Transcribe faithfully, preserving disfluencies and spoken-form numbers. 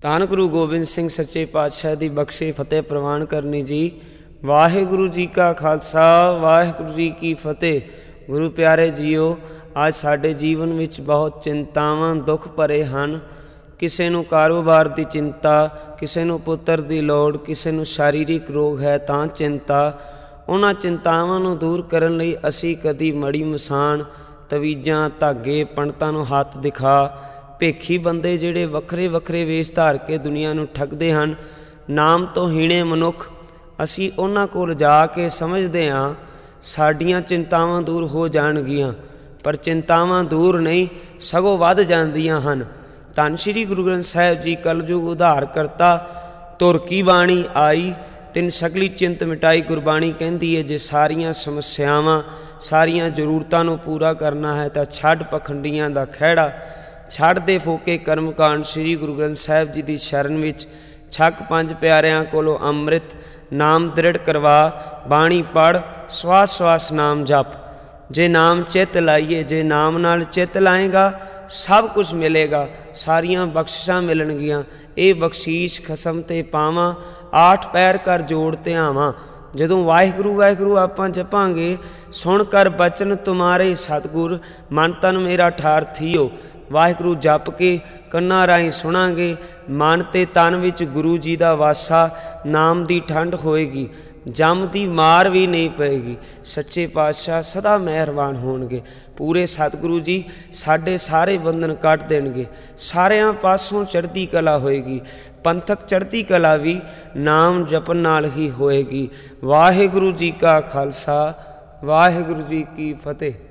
ਧੰਨ ਗੁਰੂ ਗੋਬਿੰਦ ਸਿੰਘ ਸੱਚੇ ਪਾਤਸ਼ਾਹ ਦੀ ਬਖਸ਼ੇ ਫਤਿਹ ਪ੍ਰਵਾਨ ਕਰਨੀ ਜੀ। ਵਾਹਿਗੁਰੂ ਜੀ ਕਾ ਖਾਲਸਾ, ਵਾਹਿਗੁਰੂ ਜੀ ਕੀ ਫਤਿਹ। ਗੁਰੂ ਪਿਆਰੇ ਜੀਓ, ਅੱਜ ਸਾਡੇ ਜੀਵਨ ਵਿੱਚ ਬਹੁਤ ਚਿੰਤਾਵਾਂ ਦੁੱਖ ਭਰੇ ਹਨ। ਕਿਸੇ ਨੂੰ ਕਾਰੋਬਾਰ ਦੀ ਚਿੰਤਾ, ਕਿਸੇ ਨੂੰ ਪੁੱਤਰ ਦੀ ਲੋੜ, ਕਿਸੇ ਨੂੰ ਸਰੀਰਿਕ ਰੋਗ ਹੈ ਤਾਂ ਚਿੰਤਾ। ਉਹਨਾਂ ਚਿੰਤਾਵਾਂ ਨੂੰ ਦੂਰ ਕਰਨ ਲਈ ਅਸੀਂ ਕਦੀ ਮੜੀ ਮਸਾਣ, ਤਵੀਜ਼ਾਂ, ਧਾਗੇ, ਪੰਡਤਾਂ ਨੂੰ ਹੱਥ ਦਿਖਾ, ਭੇਖੀ ਬੰਦੇ ਜਿਹੜੇ ਵੱਖਰੇ ਵੱਖਰੇ ਵੇਸ਼ ਧਾਰ ਕੇ ਦੁਨੀਆ ਨੂੰ ਠੱਗਦੇ ਹਨ, ਨਾਮ ਤੋਂ ਹੀਣੇ ਮਨੁੱਖ, ਅਸੀਂ ਉਹਨਾਂ ਕੋਲ ਜਾ ਕੇ ਸਮਝਦੇ ਹਾਂ ਸਾਡੀਆਂ ਚਿੰਤਾਵਾਂ ਦੂਰ ਹੋ ਜਾਣਗੀਆਂ, ਪਰ ਚਿੰਤਾਵਾਂ ਦੂਰ ਨਹੀਂ ਸਗੋਂ ਵੱਧ ਜਾਂਦੀਆਂ ਹਨ। ਧੰਨ ਸ਼੍ਰੀ ਗੁਰੂ ਗ੍ਰੰਥ ਸਾਹਿਬ ਜੀ ਕਲਯੁਗ ਉਧਾਰ ਕਰਤਾ, ਤੁਰ ਕੀ ਬਾਣੀ ਆਈ, ਤਿੰਨ ਸਗਲੀ ਚਿੰਤ ਮਿਟਾਈ। ਗੁਰਬਾਣੀ ਕਹਿੰਦੀ ਹੈ ਜੇ ਸਾਰੀਆਂ ਸਮੱਸਿਆਵਾਂ, ਸਾਰੀਆਂ ਜ਼ਰੂਰਤਾਂ ਨੂੰ ਪੂਰਾ ਕਰਨਾ ਹੈ ਤਾਂ ਛੱਡ ਪਖੰਡੀਆਂ ਦਾ ਖਹਿੜਾ, ਛੱਡ ਦੇ ਫੋਕੇ ਕਰਮਕਾਂਡ। ਸ਼੍ਰੀ ਗੁਰੂ ਗ੍ਰੰਥ ਸਾਹਿਬ ਜੀ ਦੀ ਸ਼ਰਨ ਵਿੱਚ ਛੱਕ ਪੰਜ ਪਿਆਰਿਆਂ ਕੋਲੋਂ ਅੰਮ੍ਰਿਤ ਨਾਮ ਦ੍ਰਿੜ ਕਰਵਾ, ਬਾਣੀ ਪੜ੍ਹ, ਸਵਾਸ ਸਵਾਸ ਨਾਮ ਜਪ। ਜੇ ਨਾਮ ਚਿੱਤ ਲਾਈਏ, ਜੇ ਨਾਮ ਨਾਲ ਚਿੱਤ ਲਾਏਗਾ ਸਭ ਕੁਝ ਮਿਲੇਗਾ, ਸਾਰੀਆਂ ਬਖਸ਼ਿਸ਼ਾਂ ਮਿਲਣਗੀਆਂ। ਇਹ ਬਖਸ਼ੀਸ਼ ਖਸਮ ਤੇ ਪਾਵਾਂ, ਆਠ ਪੈਰ ਕਰ ਜੋੜ ਧਿਆਵਾਂ। ਜਦੋਂ ਵਾਹਿਗੁਰੂ ਵਾਹਿਗੁਰੂ ਆਪਾਂ ਜਪਾਂਗੇ, ਸੁਣ ਕਰ ਬਚਨ ਤੁਮਾਰੇ ਸਤਿਗੁਰ, ਮਨ ਤਨ ਮੇਰਾ ਠਾਰ ਥੀਓ। ਵਾਹਿਗੁਰੂ ਜਪ ਕੇ ਕੰਨਾਂ ਰਾਹੀਂ ਸੁਣਾਂਗੇ, ਮਨ ਤੇ ਤਨ ਵਿੱਚ ਗੁਰੂ ਜੀ ਦਾ ਵਾਸਾ, ਨਾਮ ਦੀ ਠੰਡ ਹੋਏਗੀ, ਜਮ ਦੀ ਮਾਰ ਵੀ ਨਹੀਂ ਪਏਗੀ। ਸੱਚੇ ਪਾਤਸ਼ਾਹ ਸਦਾ ਮਿਹਰਬਾਨ ਹੋਣਗੇ। ਪੂਰੇ ਸਤਿਗੁਰੂ ਜੀ ਸਾਡੇ ਸਾਰੇ ਬੰਧਨ ਕੱਟ ਦੇਣਗੇ, ਸਾਰਿਆਂ ਪਾਸੋਂ ਚੜ੍ਹਦੀ ਕਲਾ ਹੋਏਗੀ। ਪੰਥਕ ਚੜ੍ਹਦੀ ਕਲਾ ਵੀ ਨਾਮ ਜਪਣ ਨਾਲ ਹੀ ਹੋਏਗੀ। ਵਾਹਿਗੁਰੂ ਜੀ ਕਾ ਖਾਲਸਾ, ਵਾਹਿਗੁਰੂ ਜੀ ਕੀ ਫਤਿਹ।